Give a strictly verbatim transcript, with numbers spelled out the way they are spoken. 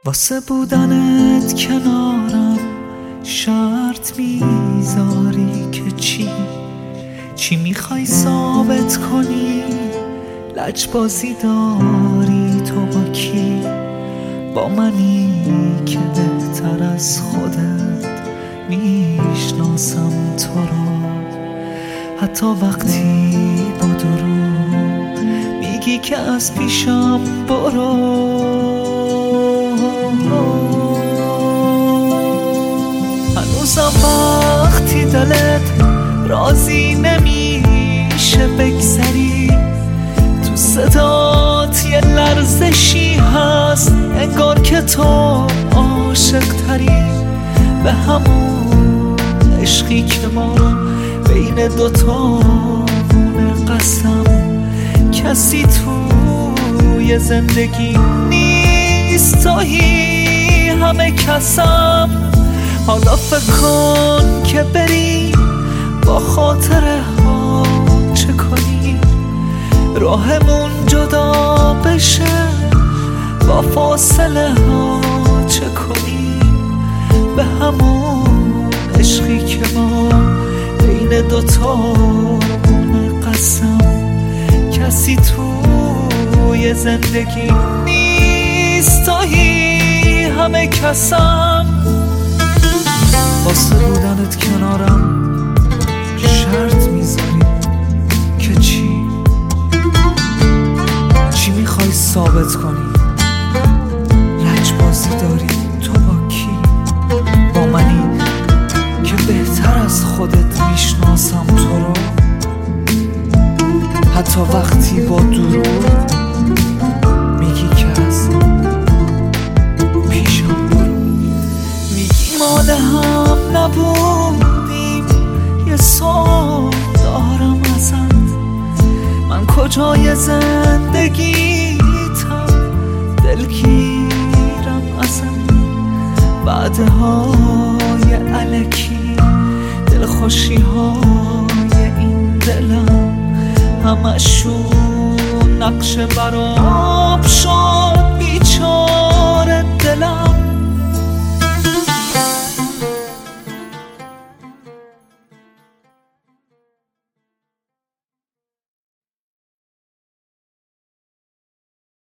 واسه بودنت کنارم شرط میذاری که چی چی میخوای ثابت کنی؟ لجبازی داری تو با کی؟ با منی که بهتر از خودت میشناسم تو را، حتی وقتی با دروغ میگی که از پیشم برو. هنوزم وقتی دلت راضی نمیشه بگذری، تو صدات یه لرزشی هست انگار که تو عاشق تری به همون عشقی که ما بین دوتا مونه. قسم کسی توی زندگی نیست تویی همه کسم. حالا فکر کن که بری با خاطره ها چه کنی؟ راهمون جدا بشه با فاصله ها چه کنی؟ به همون عشقی که ما بین دوتا مونه. قسم کسی توی زندگی نیست تویی همه کسم. واسه بودنت کنارم شرط میذاری که چی چی میخوای ثابت کنی؟ لجبازی داری تو با کی؟ با منی که بهتر از خودت میشناسم تو رو، حتی وقتی با دروغ میگی که از پیشم برو. میگی مال هم نبودیم، یه سوال دارم ازت، من کجای زندگیتم؟ دلگیرم ازت بعدهای الکی، دلخوشی های این دلم همشون نقش براب شد.